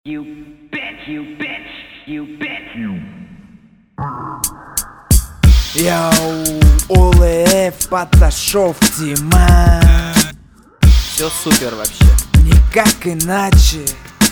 You bitch, you bitch, you bitch. Йоу, ОЛФ подошел в тема. Все супер вообще. Никак иначе.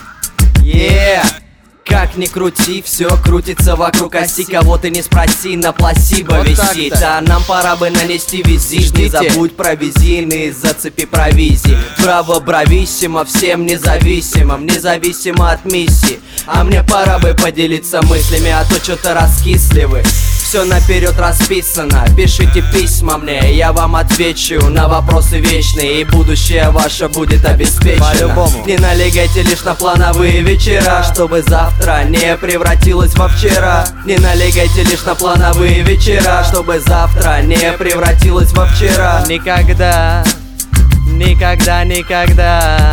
Как ни крути, все крутится вокруг оси. Кого ты не спроси, на пласибо вот висит. А нам пора бы нанести визит. Не забудь про визины, зацепи провизии. Браво, брависсимо, всем независимым, независимо от миссии. А мне пора бы поделиться мыслями, а то что-то раскисли вы. Все наперед расписано, пишите письма мне, я вам отвечу на вопросы вечные, и будущее ваше будет обеспечено. По-любому. Не налегайте лишь на плановые вечера, чтобы завтра не превратилось во вчера. Не налегайте лишь на плановые вечера, чтобы завтра не превратилось во вчера. Никогда, никогда, никогда.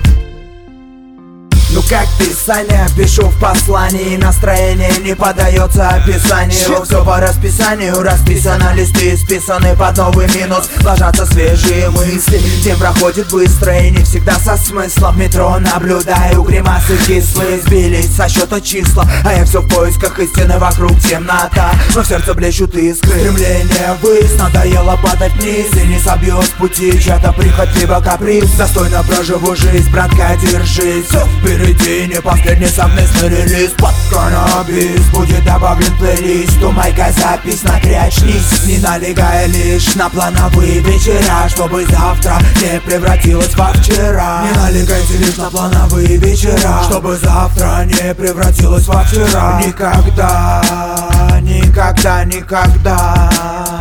Ну как писание, пишу в послании. Настроение не подается описанию. Все по расписанию, расписано, листы списаны под новый минус. Ложатся свежие мысли, день проходит быстро и не всегда со смыслом. В метро наблюдаю гримасы кислые, сбились со счета числа, а я все в поисках истины, вокруг темнота. Но в сердце блещут искры, стремление ввысь. Надоело падать вниз и не собьет с пути чья-то прихоть либо каприз. Достойно проживу жизнь, братка, держись. Все впереди, не последний совместный релиз. Под каннабис будет добавлен плейлист. Думай-ка запись, накрячнись, не налегая лишь на плановые вечера, чтобы завтра не превратилось во вчера. Не налегайте лишь на плановые вечера, чтобы завтра не превратилось во вчера. Никогда, никогда, никогда.